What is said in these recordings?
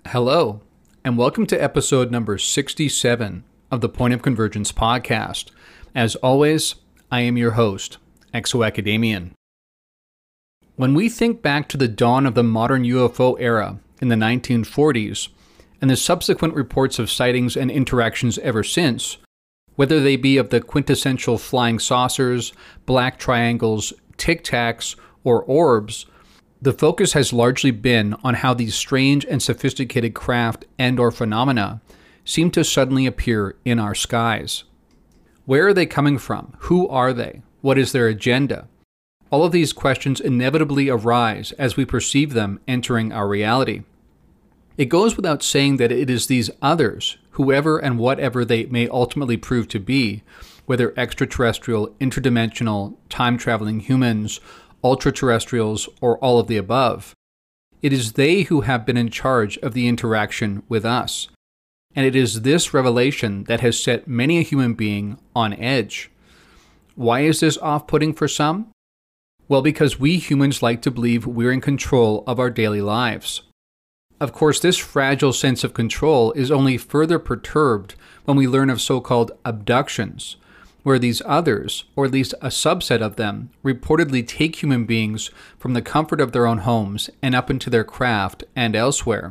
Hello, and welcome to episode number 67 of the Point of Convergence podcast. As always, I am your host, Exo-Academian. When we think back to the dawn of the modern UFO era in the 1940s, and the subsequent reports of sightings and interactions ever since, whether they be of the quintessential flying saucers, black triangles, tic-tacs, or orbs, the focus has largely been on how these strange and sophisticated craft and/or phenomena seem to suddenly appear in our skies. Where are they coming from? Who are they? What is their agenda? All of these questions inevitably arise as we perceive them entering our reality. It goes without saying that it is these others, whoever and whatever they may ultimately prove to be, whether extraterrestrial, interdimensional, time-traveling humans, ultra-terrestrials, or all of the above. It is they who have been in charge of the interaction with us. And it is this revelation that has set many a human being on edge. Why is this off-putting for some? Well, because we humans like to believe we're in control of our daily lives. Of course, this fragile sense of control is only further perturbed when we learn of so-called abductions, where these others, or at least a subset of them, reportedly take human beings from the comfort of their own homes and up into their craft and elsewhere.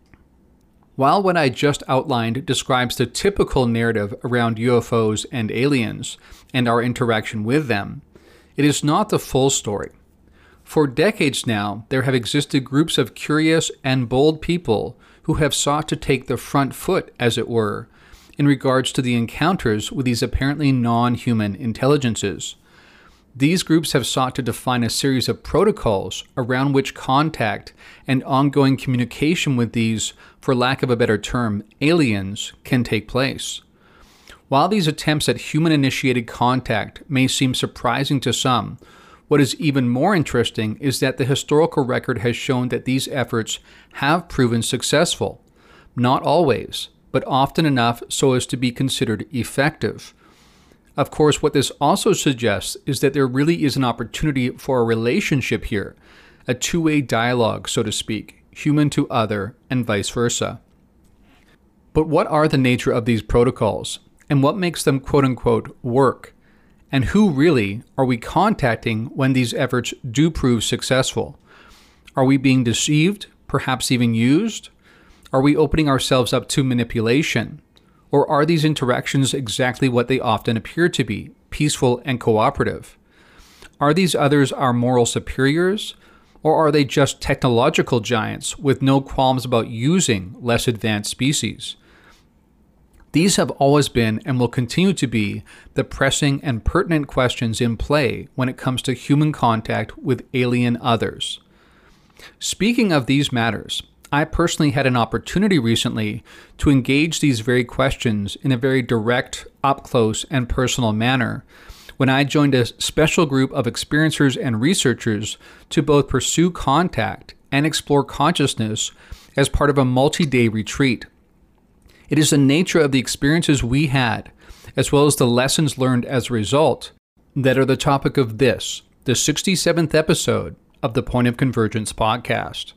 While what I just outlined describes the typical narrative around UFOs and aliens and our interaction with them, it is not the full story. For decades now, there have existed groups of curious and bold people who have sought to take the front foot, as it were, in regards to the encounters with these apparently non-human intelligences. These groups have sought to define a series of protocols around which contact and ongoing communication with these, for lack of a better term, aliens, can take place. While these attempts at human-initiated contact may seem surprising to some, what is even more interesting is that the historical record has shown that these efforts have proven successful. Not always, but often enough so as to be considered effective. Of course, what this also suggests is that there really is an opportunity for a relationship here, a two-way dialogue, so to speak, human to other and vice versa. But what are the nature of these protocols, and what makes them quote-unquote work? And who really are we contacting when these efforts do prove successful? Are we being deceived, perhaps even used? Are we opening ourselves up to manipulation? Or are these interactions exactly what they often appear to be, peaceful and cooperative? Are these others our moral superiors? Or are they just technological giants with no qualms about using less advanced species? These have always been and will continue to be the pressing and pertinent questions in play when it comes to human contact with alien others. Speaking of these matters, I personally had an opportunity recently to engage these very questions in a very direct, up-close, and personal manner when I joined a special group of experiencers and researchers to both pursue contact and explore consciousness as part of a multi-day retreat. It is the nature of the experiences we had, as well as the lessons learned as a result, that are the topic of this, the 67th episode of the Point of Convergence podcast.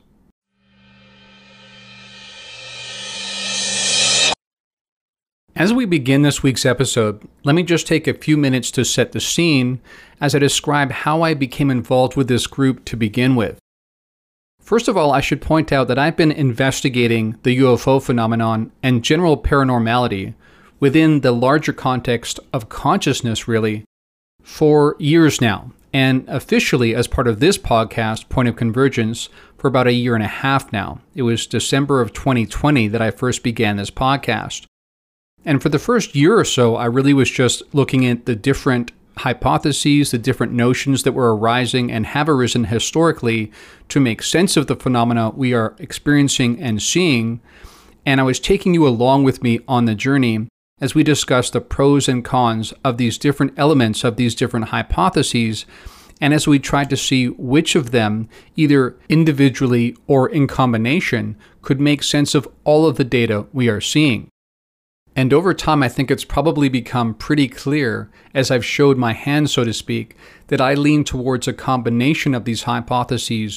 As we begin this week's episode, let me just take a few minutes to set the scene as I describe how I became involved with this group to begin with. First of all, I should point out that I've been investigating the UFO phenomenon and general paranormality within the larger context of consciousness, really, for years now, and officially as part of this podcast, Point of Convergence, for about a year and a half now. It was December of 2020 that I first began this podcast. And for the first year or so, I really was just looking at the different hypotheses, the different notions that were arising and have arisen historically to make sense of the phenomena we are experiencing and seeing. And I was taking you along with me on the journey as we discussed the pros and cons of these different elements of these different hypotheses, and as we tried to see which of them, either individually or in combination, could make sense of all of the data we are seeing. And over time, I think it's probably become pretty clear, as I've showed my hand, so to speak, that I lean towards a combination of these hypotheses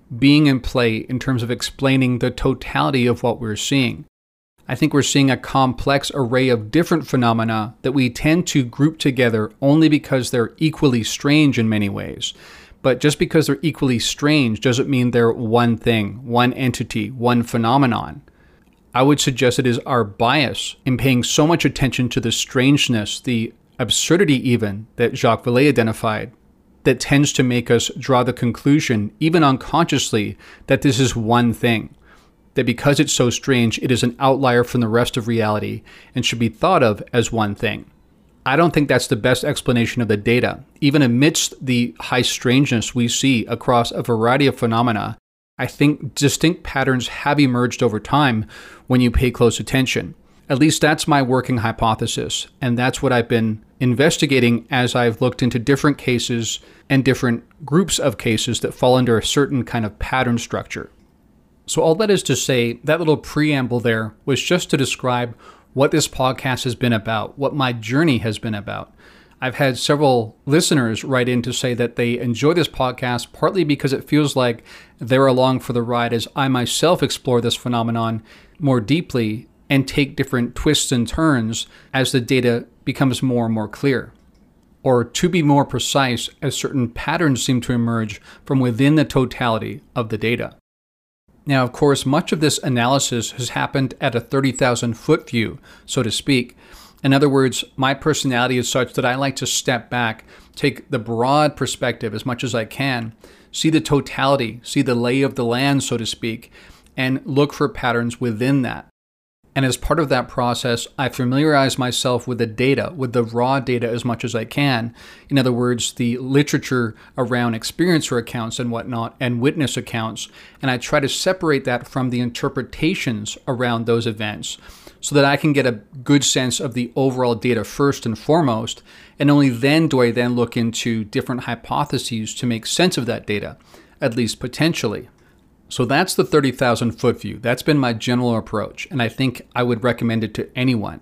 being in play in terms of explaining the totality of what we're seeing. I think we're seeing a complex array of different phenomena that we tend to group together only because they're equally strange in many ways. But just because they're equally strange doesn't mean they're one thing, one entity, one phenomenon. I would suggest it is our bias in paying so much attention to the strangeness, the absurdity even, that Jacques Vallée identified, that tends to make us draw the conclusion, even unconsciously, that this is one thing. That because it's so strange, it is an outlier from the rest of reality and should be thought of as one thing. I don't think that's the best explanation of the data. Even amidst the high strangeness we see across a variety of phenomena, I think distinct patterns have emerged over time when you pay close attention. At least that's my working hypothesis, and that's what I've been investigating as I've looked into different cases and different groups of cases that fall under a certain kind of pattern structure. So all that is to say, that little preamble there was just to describe what this podcast has been about, what my journey has been about. I've had several listeners write in to say that they enjoy this podcast partly because it feels like they're along for the ride as I myself explore this phenomenon more deeply and take different twists and turns as the data becomes more and more clear. Or to be more precise, as certain patterns seem to emerge from within the totality of the data. Now, of course, much of this analysis has happened at a 30,000-foot view, so to speak. In other words, my personality is such that I like to step back, take the broad perspective as much as I can, see the totality, see the lay of the land, so to speak, and look for patterns within that. And as part of that process, I familiarize myself with the data, with the raw data as much as I can. In other words, the literature around experiencer accounts and whatnot, and witness accounts. And I try to separate that from the interpretations around those events so that I can get a good sense of the overall data first and foremost. And only then do I then look into different hypotheses to make sense of that data, at least potentially. So that's the 30,000-foot view. That's been my general approach, and I think I would recommend it to anyone.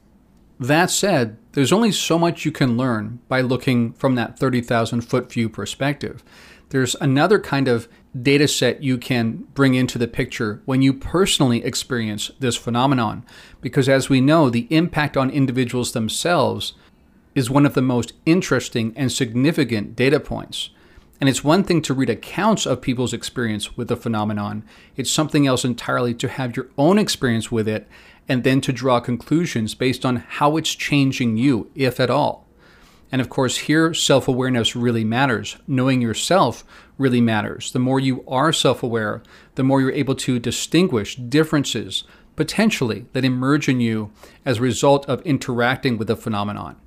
That said, there's only so much you can learn by looking from that 30,000-foot view perspective. There's another kind of data set you can bring into the picture when you personally experience this phenomenon, because as we know, the impact on individuals themselves is one of the most interesting and significant data points. And it's one thing to read accounts of people's experience with the phenomenon. It's something else entirely to have your own experience with it and then to draw conclusions based on how it's changing you, if at all. And of course, here self-awareness really matters. Knowing yourself really matters. The more you are self-aware, the more you're able to distinguish differences, potentially, that emerge in you as a result of interacting with the phenomenon.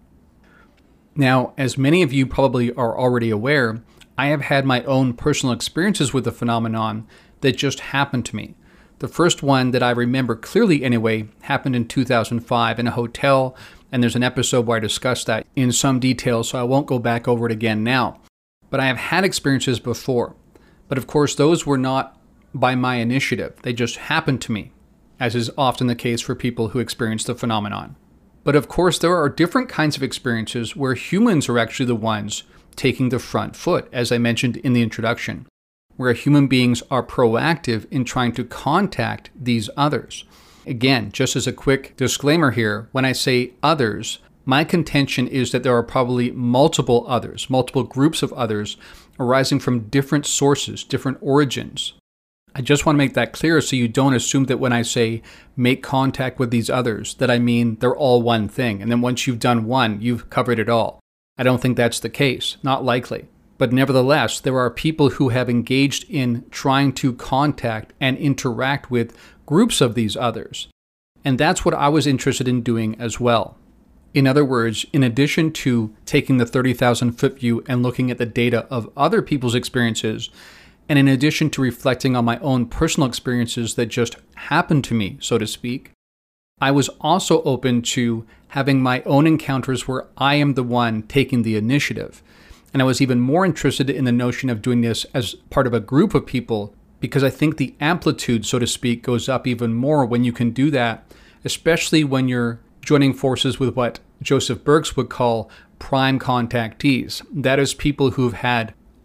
Now, as many of you probably are already aware, I have had my own personal experiences with the phenomenon that just happened to me. The first one that I remember clearly anyway happened in 2005 in a hotel, and there's an episode where I discuss that in some detail, so I won't go back over it again now. But I have had experiences before. But of course, those were not by my initiative. They just happened to me, as is often the case for people who experience the phenomenon. But of course, there are different kinds of experiences where humans are actually the ones taking the front foot, as I mentioned in the introduction, where human beings are proactive in trying to contact these others. Again, just as a quick disclaimer here, when I say others, my contention is that there are probably multiple others, multiple groups of others arising from different sources, different origins. I just want to make that clear so you don't assume that when I say make contact with these others, that I mean they're all one thing. And then once you've done one, you've covered it all. I don't think that's the case, not likely. But nevertheless, there are people who have engaged in trying to contact and interact with groups of these others. And that's what I was interested in doing as well. In other words, in addition to taking the 30,000-foot view and looking at the data of other people's experiences, and in addition to reflecting on my own personal experiences that just happened to me, so to speak, I was also open to having my own encounters where I am the one taking the initiative. And I was even more interested in the notion of doing this as part of a group of people because I think the amplitude, so to speak, goes up even more when you can do that, especially when you're joining forces with what Joseph Birx would call prime contactees. That is people who've had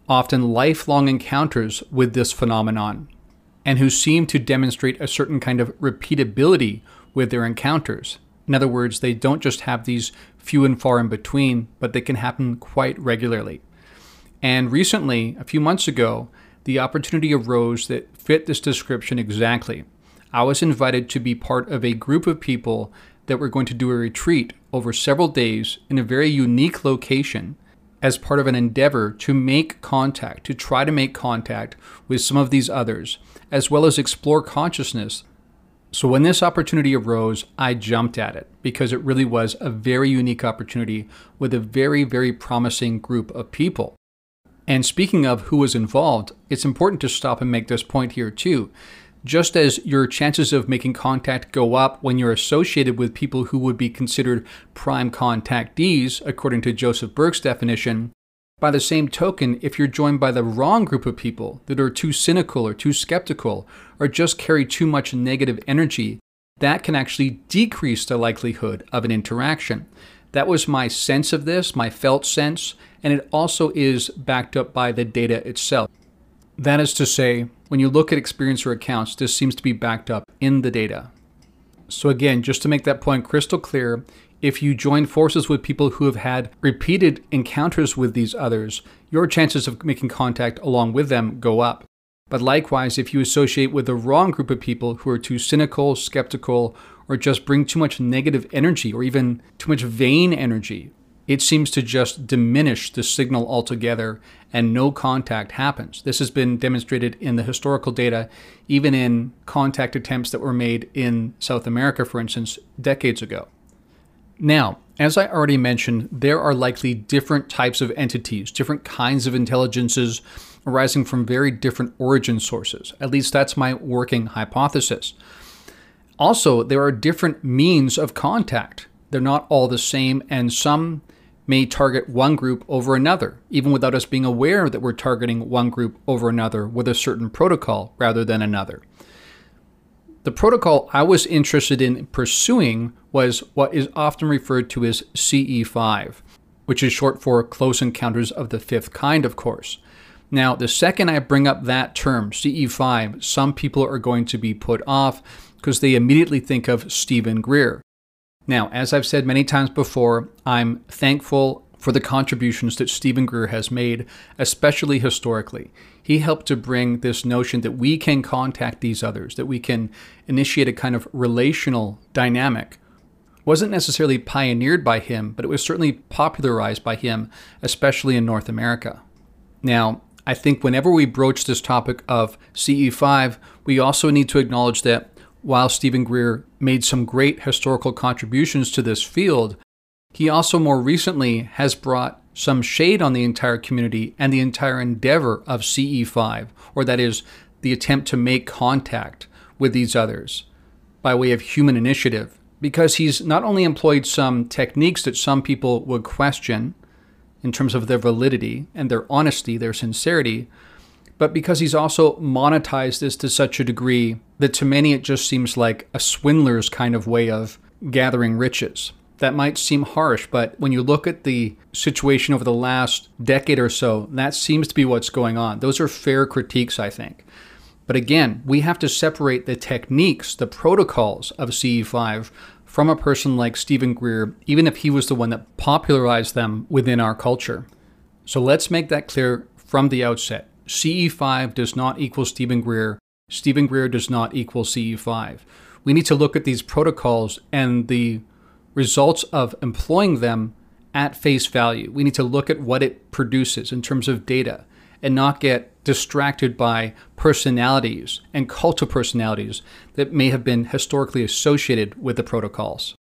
often lifelong encounters with this phenomenon, and who seem to demonstrate a certain kind of repeatability with their encounters. In other words, they don't just have these few and far in between, but they can happen quite regularly. And recently, a few months ago, the opportunity arose that fit this description exactly. I was invited to be part of a group of people that were going to do a retreat over several days in a very unique location as part of an endeavor to make contact, to try to make contact with some of these others, as well as explore consciousness. So when this opportunity arose, I jumped at it because it really was a very unique opportunity with a very, very promising group of people. And speaking of who was involved, it's important to stop and make this point here too. Just as your chances of making contact go up when you're associated with people who would be considered prime contactees, according to Joseph Burke's definition, by the same token, if you're joined by the wrong group of people that are too cynical or too skeptical or just carry too much negative energy, that can actually decrease the likelihood of an interaction. That was my sense of this, my felt sense, and it also is backed up by the data itself. That is to say, when you look at experiencer accounts, this seems to be backed up in the data. So again, just to make that point crystal clear, if you join forces with people who have had repeated encounters with these others, your chances of making contact along with them go up. But likewise, if you associate with the wrong group of people who are too cynical, skeptical, or just bring too much negative energy or even too much vain energy, it seems to just diminish the signal altogether and no contact happens. This has been demonstrated in the historical data, even in contact attempts that were made in South America, for instance, decades ago. Now, as I already mentioned, there are likely different types of entities, different kinds of intelligences arising from very different origin sources. At least that's my working hypothesis. Also, there are different means of contact. They're not all the same, and some may target one group over another, even without us being aware that we're targeting one group over another with a certain protocol rather than another. The protocol I was interested in pursuing was what is often referred to as CE5, which is short for Close Encounters of the Fifth Kind, of course. Now, the second I bring up that term, CE5, some people are going to be put off because they immediately think of Stephen Greer. Now, as I've said many times before, I'm thankful for the contributions that Stephen Greer has made, especially historically. He helped to bring this notion that we can contact these others, that we can initiate a kind of relational dynamic. It wasn't necessarily pioneered by him, but it was certainly popularized by him, especially in North America. Now, I think whenever we broach this topic of CE5, we also need to acknowledge that while Stephen Greer made some great historical contributions to this field, he also more recently has brought some shade on the entire community and the entire endeavor of CE5, or that is, the attempt to make contact with these others by way of human initiative, because he's not only employed some techniques that some people would question in terms of their validity and their honesty, their sincerity, but because he's also monetized this to such a degree that to many it just seems like a swindler's kind of way of gathering riches. That might seem harsh, but when you look at the situation over the last decade or so, that seems to be what's going on. Those are fair critiques, I think. But again, we have to separate the techniques, the protocols of CE5 from a person like Stephen Greer, even if he was the one that popularized them within our culture. So let's make that clear from the outset. CE5 does not equal Stephen Greer. Stephen Greer does not equal CE5. We need to look at these protocols and the results of employing them at face value. We need to look at what it produces in terms of data and not get distracted by personalities and cult of personalities that may have been historically associated with the protocols.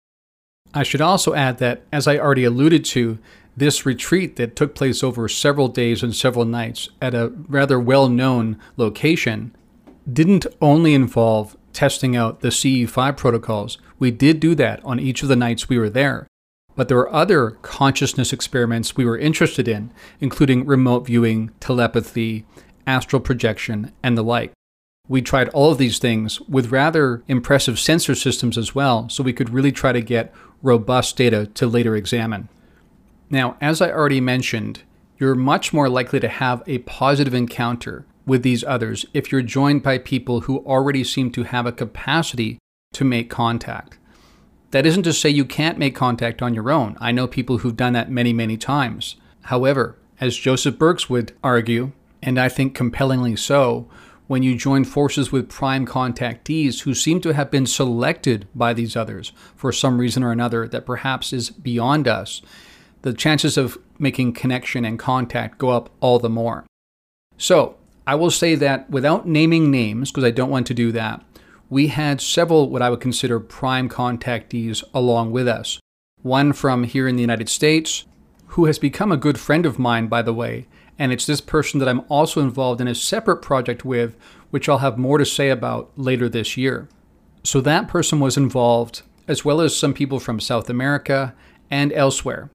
I should also add that, as I already alluded to, this retreat that took place over several days and several nights at a rather well-known location didn't only involve testing out the CE5 protocols. We did do that on each of the nights we were there. But there were other consciousness experiments we were interested in, including remote viewing, telepathy, astral projection, and the like. We tried all of these things with rather impressive sensor systems as well, so we could really try to get robust data to later examine. Now, as I already mentioned, you're much more likely to have a positive encounter with these others if you're joined by people who already seem to have a capacity to make contact. That isn't to say you can't make contact on your own. I know people who've done that many, many times. However, as Joseph Burks would argue, and I think compellingly so, when you join forces with prime contactees who seem to have been selected by these others for some reason or another that perhaps is beyond us, the chances of making connection and contact go up all the more. So, I will say that without naming names, because I don't want to do that, we had several what I would consider prime contactees along with us. One from here in the United States, who has become a good friend of mine, by the way, and it's this person that I'm also involved in a separate project with, which I'll have more to say about later this year. So that person was involved, as well as some people from South America and elsewhere.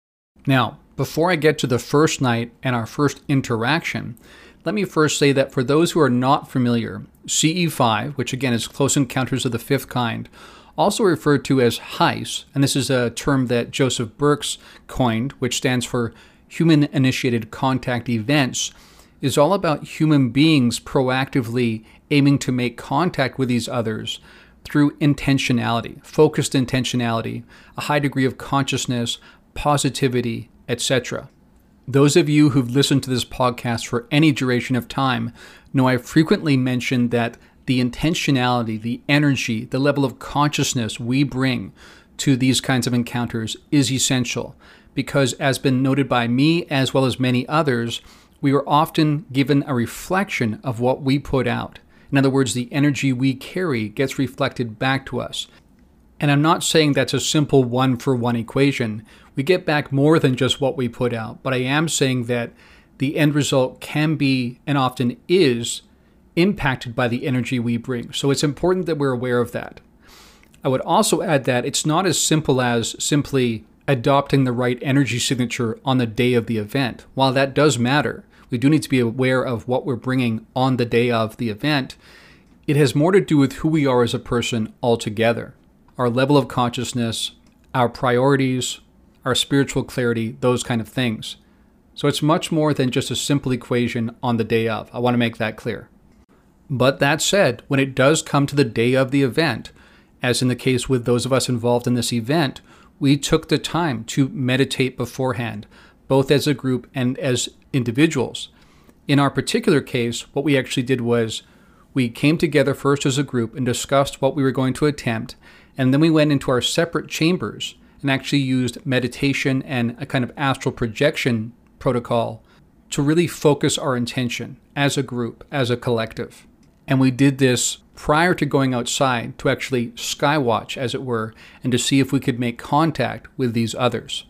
Now, before I get to the first night and our first interaction, let me first say that for those who are not familiar, CE5, which again is Close Encounters of the Fifth Kind, also referred to as HICE, and this is a term that Joseph Burks coined, which stands for Human-Initiated Contact Events, is all about human beings proactively aiming to make contact with these others through intentionality, focused intentionality, a high degree of consciousness, positivity, etc. Those of you who've listened to this podcast for any duration of time know I've frequently mentioned that the intentionality, the energy, the level of consciousness we bring to these kinds of encounters is essential because, as been noted by me as well as many others, we are often given a reflection of what we put out. In other words, the energy we carry gets reflected back to us. And I'm not saying that's a simple one-for-one equation. We get back more than just what we put out, but I am saying that the end result can be, and often is, impacted by the energy we bring. So it's important that we're aware of that. I would also add that it's not as simple as simply adopting the right energy signature on the day of the event. While that does matter, we do need to be aware of what we're bringing on the day of the event. It has more to do with who we are as a person altogether. Our level of consciousness, our priorities, our spiritual clarity, those kind of things. So it's much more than just a simple equation on the day of. I want to make that clear. But that said, when it does come to the day of the event, as in the case with those of us involved in this event, we took the time to meditate beforehand, both as a group and as individuals. In our particular case, what we actually did was we came together first as a group and discussed what we were going to attempt, and then we went into our separate chambers and actually used meditation and a kind of astral projection protocol to really focus our intention as a group, as a collective. And we did this prior to going outside to actually skywatch, as it were, and to see if we could make contact with these others.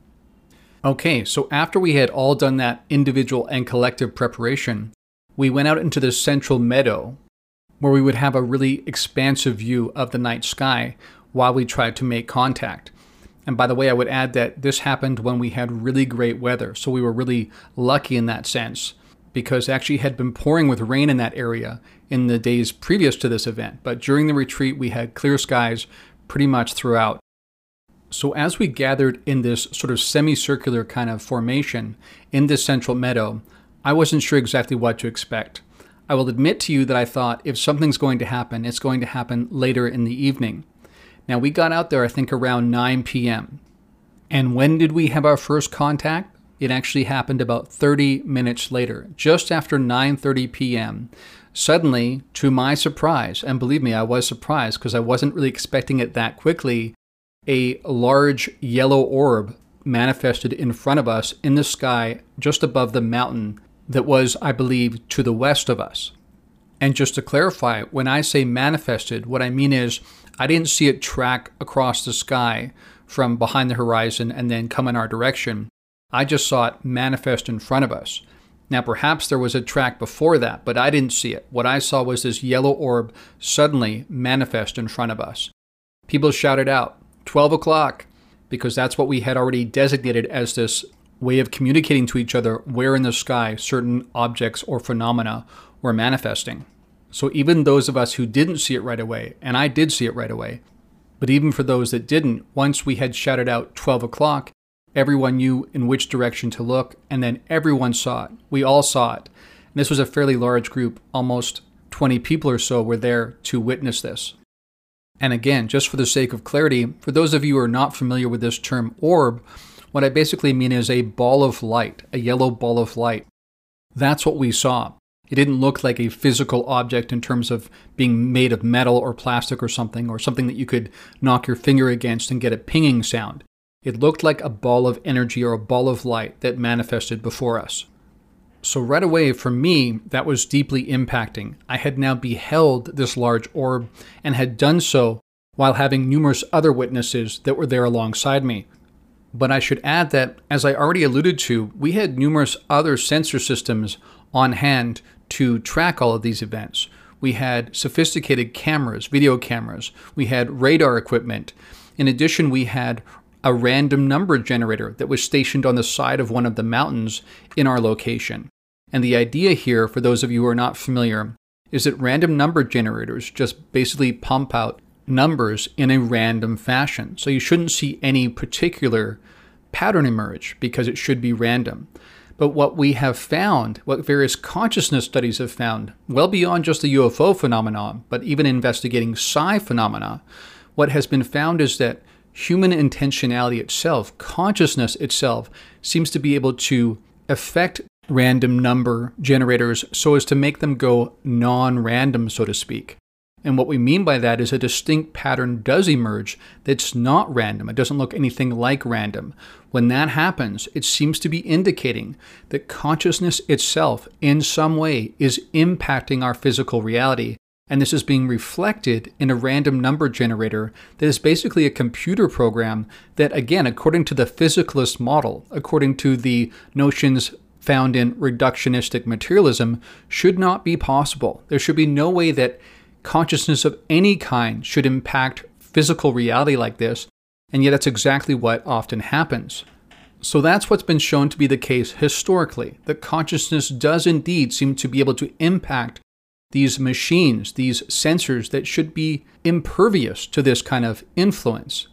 Okay, so after we had all done that individual and collective preparation, we went out into the central meadow where we would have a really expansive view of the night sky while we tried to make contact. And by the way, I would add that this happened when we had really great weather, so we were really lucky in that sense, because it actually had been pouring with rain in that area in the days previous to this event. But during the retreat, we had clear skies pretty much throughout. So as we gathered in this sort of semicircular kind of formation in this central meadow, I wasn't sure exactly what to expect. I will admit to you that I thought if something's going to happen, it's going to happen later in the evening. Now, we got out there, I think, around 9 p.m. And when did we have our first contact? It actually happened about 30 minutes later, just after 9:30 p.m. Suddenly, to my surprise, and believe me, I was surprised because I wasn't really expecting it that quickly, a large yellow orb manifested in front of us in the sky just above the mountain that was, I believe, to the west of us. And just to clarify, when I say manifested, what I mean is I didn't see it track across the sky from behind the horizon and then come in our direction. I just saw it manifest in front of us. Now, perhaps there was a track before that, but I didn't see it. What I saw was this yellow orb suddenly manifest in front of us. People shouted out, 12 o'clock, because that's what we had already designated as this way of communicating to each other where in the sky certain objects or phenomena were manifesting. So even those of us who didn't see it right away, and I did see it right away, but even for those that didn't, once we had shouted out 12 o'clock, Everyone knew in which direction to look, and then everyone saw it. We all saw it. And this was a fairly large group. Almost 20 people or so were there to witness this. And again, just for the sake of clarity, for those of you who are not familiar with this term orb, what I basically mean is a ball of light, a yellow ball of light. That's what we saw. It didn't look like a physical object in terms of being made of metal or plastic or something that you could knock your finger against and get a pinging sound. It looked like a ball of energy or a ball of light that manifested before us. So right away, for me, that was deeply impacting. I had now beheld this large orb and had done so while having numerous other witnesses that were there alongside me. But I should add that, as I already alluded to, we had numerous other sensor systems on hand to track all of these events. We had sophisticated cameras, video cameras. We had radar equipment. In addition, we had a random number generator that was stationed on the side of one of the mountains in our location. And the idea here, for those of you who are not familiar, is that random number generators just basically pump out numbers in a random fashion. So you shouldn't see any particular pattern emerge because it should be random. But what we have found, what various consciousness studies have found, well beyond just the UFO phenomenon, but even investigating psi phenomena, what has been found is that human intentionality itself, consciousness itself, seems to be able to affect random number generators so as to make them go non-random, so to speak. And what we mean by that is a distinct pattern does emerge that's not random. It doesn't look anything like random. When that happens, it seems to be indicating that consciousness itself in some way is impacting our physical reality. And this is being reflected in a random number generator that is basically a computer program that, again, according to the physicalist model, according to the notions found in reductionistic materialism, should not be possible. There should be no way that consciousness of any kind should impact physical reality like this, and yet that's exactly what often happens. So that's what's been shown to be the case historically, that consciousness does indeed seem to be able to impact these machines, these sensors that should be impervious to this kind of influence.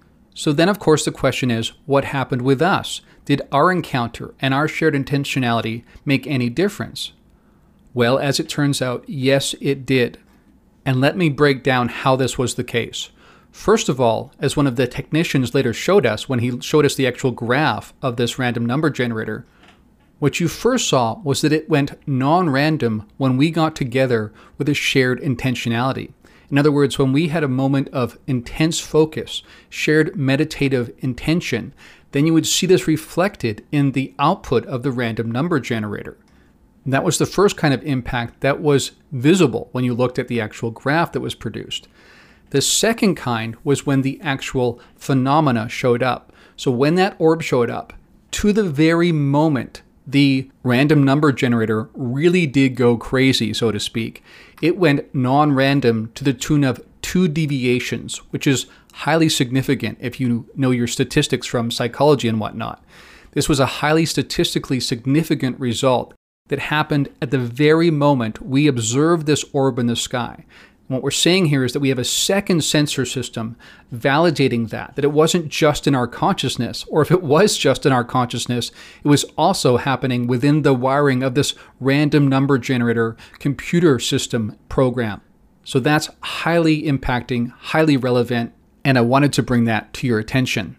So then, of course, the question is, what happened with us? Did our encounter and our shared intentionality make any difference? Well, as it turns out, yes, it did. And let me break down how this was the case. First of all, as one of the technicians later showed us when he showed us the actual graph of this random number generator, what you first saw was that it went non-random when we got together with a shared intentionality. In other words, when we had a moment of intense focus, shared meditative intention, then you would see this reflected in the output of the random number generator. And that was the first kind of impact that was visible when you looked at the actual graph that was produced. The second kind was when the actual phenomena showed up. So when that orb showed up, to the very moment the random number generator really did go crazy, so to speak. It went non-random to the tune of 2 deviations, which is highly significant if you know your statistics from psychology and whatnot. This was a highly statistically significant result that happened at the very moment we observed this orb in the sky. And what we're saying here is that we have a second sensor system validating that it wasn't just in our consciousness, or if it was just in our consciousness, it was also happening within the wiring of this random number generator computer system program. So that's highly impacting, highly relevant, and I wanted to bring that to your attention.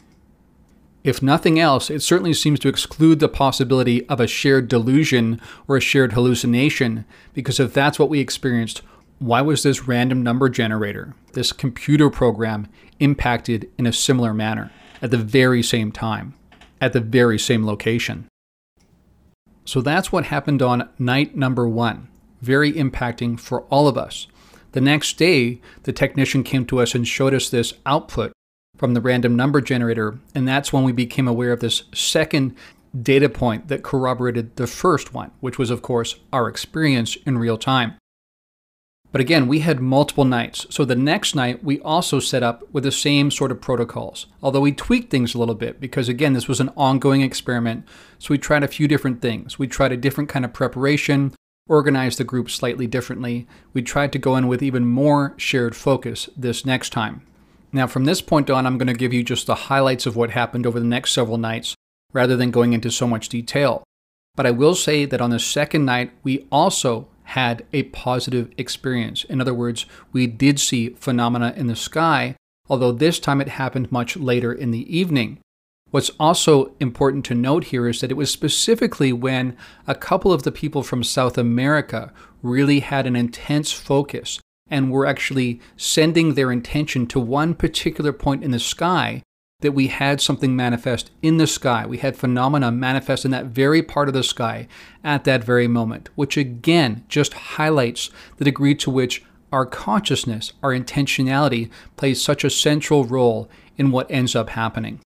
If nothing else, it certainly seems to exclude the possibility of a shared delusion or a shared hallucination, because if that's what we experienced, why was this random number generator, this computer program, impacted in a similar manner at the very same time, at the very same location? So that's what happened on night number 1, very impacting for all of us. The next day, the technician came to us and showed us this output from the random number generator, and that's when we became aware of this second data point that corroborated the first one, which was, of course, our experience in real time. But again, we had multiple nights. So the next night, we also set up with the same sort of protocols, although we tweaked things a little bit because, again, this was an ongoing experiment. So we tried a few different things. We tried a different kind of preparation, organized the group slightly differently. We tried to go in with even more shared focus this next time. Now, from this point on, I'm going to give you just the highlights of what happened over the next several nights, rather than going into so much detail. But I will say that on the second night, we also had a positive experience. In other words, we did see phenomena in the sky, although this time it happened much later in the evening. What's also important to note here is that it was specifically when a couple of the people from South America really had an intense focus and were actually sending their intention to one particular point in the sky that we had something manifest in the sky. We had phenomena manifest in that very part of the sky at that very moment, which again just highlights the degree to which our consciousness, our intentionality, plays such a central role in what ends up happening.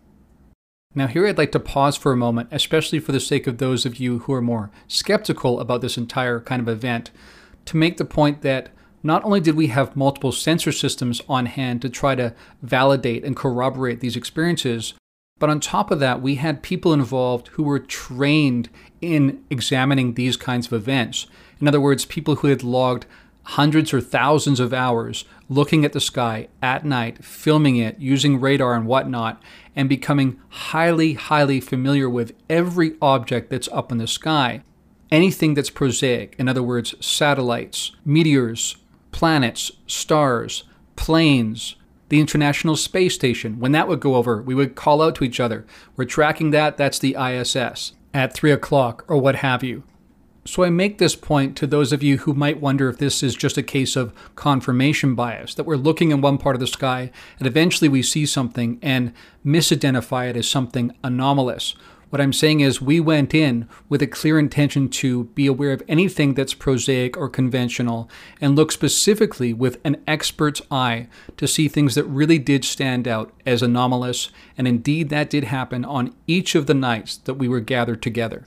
Now here I'd like to pause for a moment, especially for the sake of those of you who are more skeptical about this entire kind of event, to make the point that not only did we have multiple sensor systems on hand to try to validate and corroborate these experiences, but on top of that, we had people involved who were trained in examining these kinds of events. In other words, people who had logged hundreds or thousands of hours looking at the sky at night, filming it, using radar and whatnot, and becoming highly, highly familiar with every object that's up in the sky. Anything that's prosaic, in other words, satellites, meteors, planets, stars, planes, the International Space Station. When that would go over, we would call out to each other. We're tracking that, that's the ISS, at 3 o'clock or what have you. So I make this point to those of you who might wonder if this is just a case of confirmation bias, that we're looking in one part of the sky and eventually we see something and misidentify it as something anomalous. What I'm saying is we went in with a clear intention to be aware of anything that's prosaic or conventional and look specifically with an expert's eye to see things that really did stand out as anomalous, and indeed that did happen on each of the nights that we were gathered together.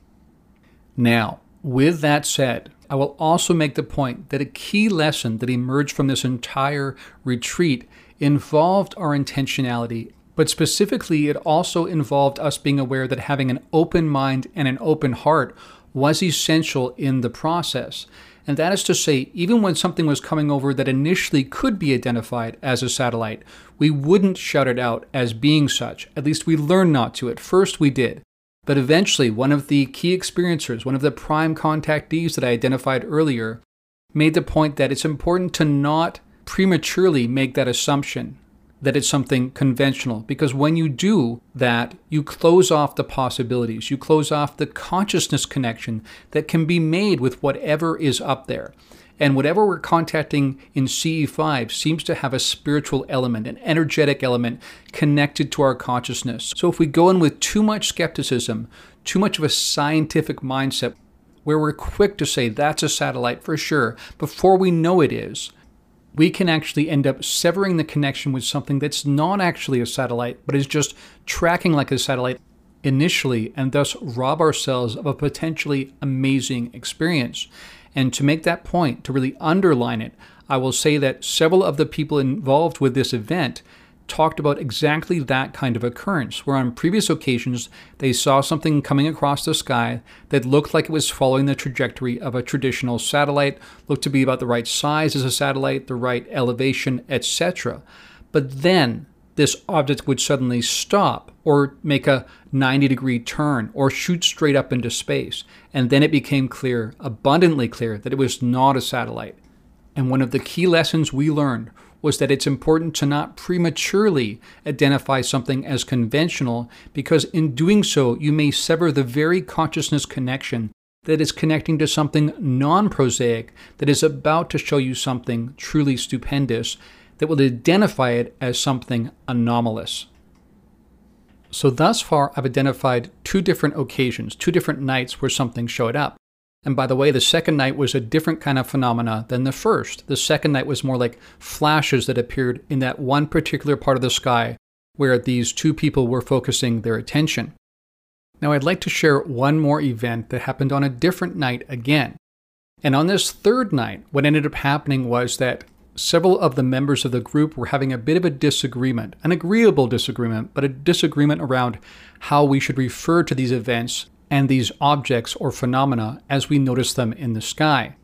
Now, with that said, I will also make the point that a key lesson that emerged from this entire retreat involved our intentionality. But specifically, it also involved us being aware that having an open mind and an open heart was essential in the process. And that is to say, even when something was coming over that initially could be identified as a satellite, we wouldn't shout it out as being such. At least we learned not to. At first we did. But eventually, one of the key experiencers, one of the prime contactees that I identified earlier, made the point that it's important to not prematurely make that assumption that it's something conventional, because when you do that, you close off the possibilities, you close off the consciousness connection that can be made with whatever is up there. And whatever we're contacting in CE5 seems to have a spiritual element, an energetic element connected to our consciousness. So if we go in with too much skepticism, too much of a scientific mindset, where we're quick to say that's a satellite for sure, before we know it is, we can actually end up severing the connection with something that's not actually a satellite, but is just tracking like a satellite initially, and thus rob ourselves of a potentially amazing experience. And to make that point, to really underline it, I will say that several of the people involved with this event talked about exactly that kind of occurrence, where on previous occasions they saw something coming across the sky that looked like it was following the trajectory of a traditional satellite, looked to be about the right size as a satellite, the right elevation, etc. But then this object would suddenly stop or make a 90-degree turn or shoot straight up into space. And then it became clear, abundantly clear, that it was not a satellite. And one of the key lessons we learned was that it's important to not prematurely identify something as conventional, because in doing so, you may sever the very consciousness connection that is connecting to something non-prosaic that is about to show you something truly stupendous that will identify it as something anomalous. So thus far, I've identified two different occasions, two different nights where something showed up. And by the way, the second night was a different kind of phenomena than the first. The second night was more like flashes that appeared in that one particular part of the sky where these two people were focusing their attention. Now, I'd like to share one more event that happened on a different night again. And on this third night, what ended up happening was that several of the members of the group were having a bit of a disagreement, an agreeable disagreement, but a disagreement around how we should refer to these events and these objects or phenomena as we notice them in the sky.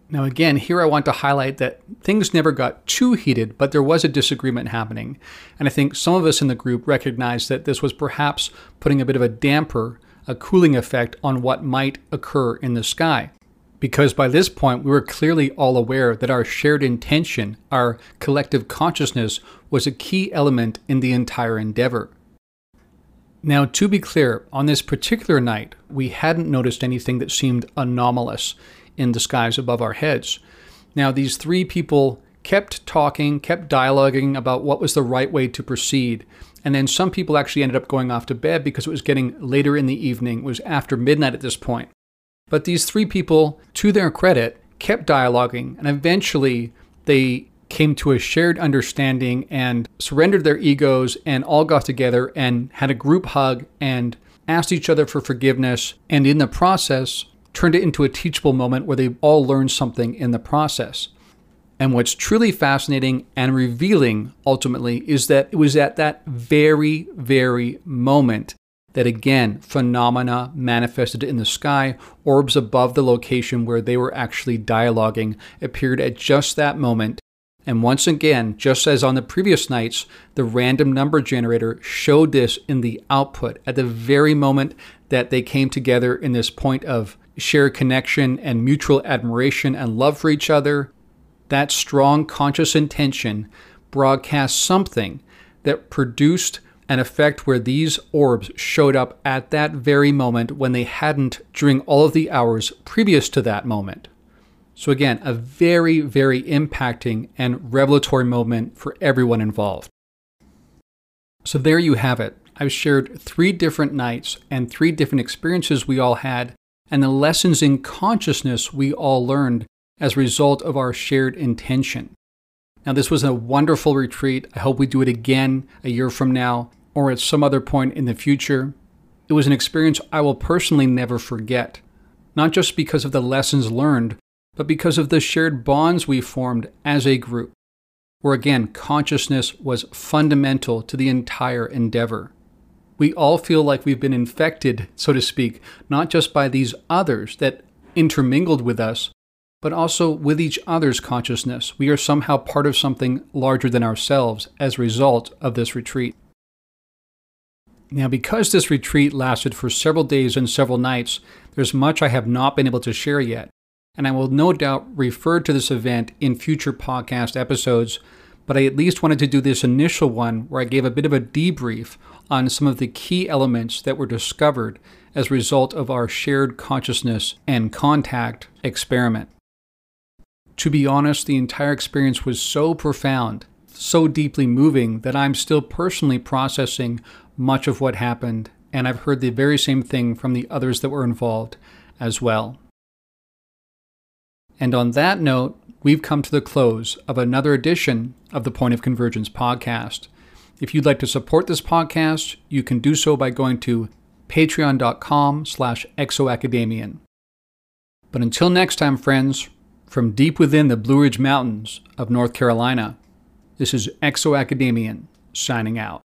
Now again, here I want to highlight that things never got too heated, but there was a disagreement happening. And I think some of us in the group recognized that this was perhaps putting a bit of a damper, a cooling effect on what might occur in the sky. Because by this point, we were clearly all aware that our shared intention, our collective consciousness, was a key element in the entire endeavor. Now, to be clear, on this particular night, we hadn't noticed anything that seemed anomalous in the skies above our heads. Now, these three people kept talking, kept dialoguing about what was the right way to proceed. And then some people actually ended up going off to bed because it was getting later in the evening. It was after midnight at this point. But these three people, to their credit, kept dialoguing, and eventually they came to a shared understanding and surrendered their egos and all got together and had a group hug and asked each other for forgiveness, and in the process turned it into a teachable moment where they all learned something in the process. And what's truly fascinating and revealing ultimately is that it was at that very, very moment that again, phenomena manifested in the sky. Orbs above the location where they were actually dialoguing appeared at just that moment. And once again, just as on the previous nights, the random number generator showed this in the output at the very moment that they came together in this point of shared connection and mutual admiration and love for each other. That strong conscious intention broadcast something that produced an effect where these orbs showed up at that very moment when they hadn't during all of the hours previous to that moment. So again, a very, very impacting and revelatory moment for everyone involved. So there you have it. I've shared 3 different nights and 3 different experiences we all had, and the lessons in consciousness we all learned as a result of our shared intention. Now, this was a wonderful retreat. I hope we do it again a year from now or at some other point in the future. It was an experience I will personally never forget, not just because of the lessons learned, but because of the shared bonds we formed as a group, where again, consciousness was fundamental to the entire endeavor. We all feel like we've been infected, so to speak, not just by these others that intermingled with us, but also with each other's consciousness. We are somehow part of something larger than ourselves as a result of this retreat. Now, because this retreat lasted for several days and several nights, there's much I have not been able to share yet, and I will no doubt refer to this event in future podcast episodes, but I at least wanted to do this initial one where I gave a bit of a debrief on some of the key elements that were discovered as a result of our shared consciousness and contact experiment. To be honest, the entire experience was so profound, so deeply moving that I'm still personally processing much of what happened, and I've heard the very same thing from the others that were involved as well. And on that note, we've come to the close of another edition of the Point of Convergence podcast. If you'd like to support this podcast, you can do so by going to patreon.com/exoacademian. But until next time, friends, from deep within the Blue Ridge Mountains of North Carolina, this is Exoacademian signing out.